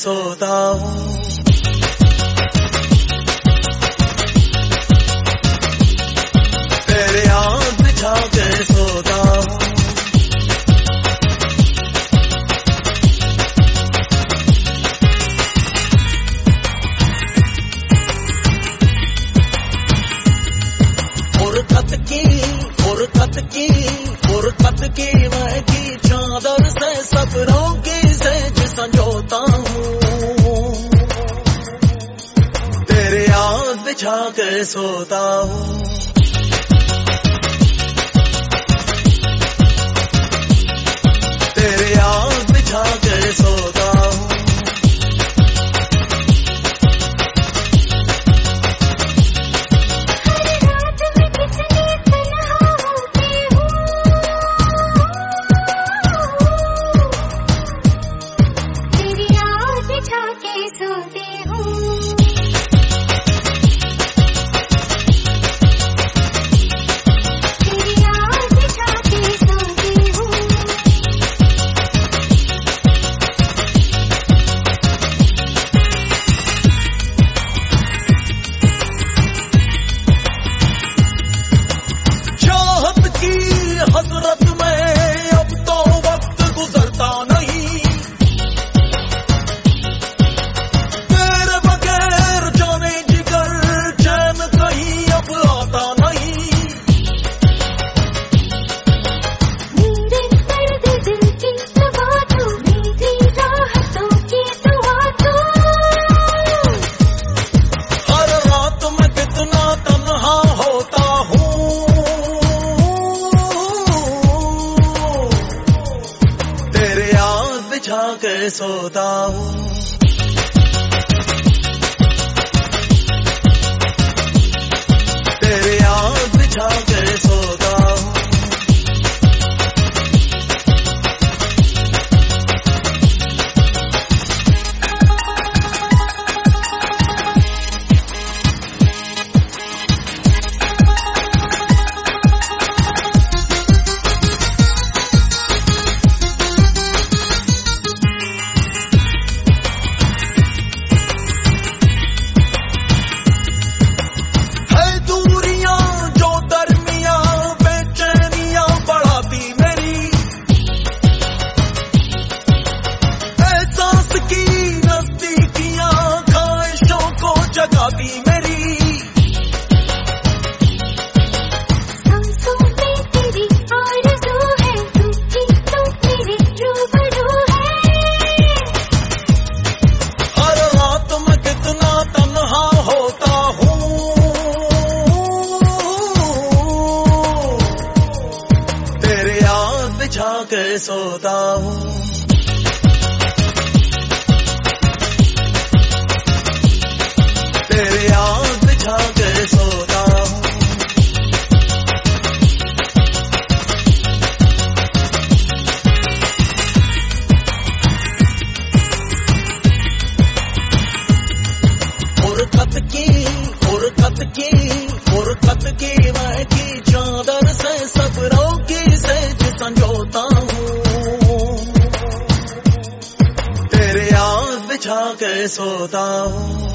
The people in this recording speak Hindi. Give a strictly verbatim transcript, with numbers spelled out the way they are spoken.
सोता हूँ। तेरे याद बिछा के सोता हूँ। फुरकत की फुरकत की फुरकत की मैं की चादर से सपनों की सेज संजोता हूँ। तेरे याद बिछा के सोता हूँ। तेरे याद बिछा के सोता हूँ। हसरत में अब तो वक्त गुजरता नहीं। तेरे बगैर जाने जिगर चैन कहीं अब आता नहीं। मेरे दर्द दिल की दवा तू, मेरी राहतों की दुआ तू। हर रात मैं कितना तन्हा होता हूँ। बिछा के सोता हूँ। तेरे याद बिछा के सोता हूँ। जगाती मेरी सांसों में तेरी आरज़ू है, तू ही तो मेरे रूबरू है। हर रात मैं कितना तन्हा होता हूँ। तेरे याद बिछा के सोता हूँ। तेरे याद बिछा के सोता हूँ। फुरकत की फुरकत की फुरकत की मैं की चादर से सपनों की सेज संजोता हूँ। तेरे याद बिछा के सोता हूँ।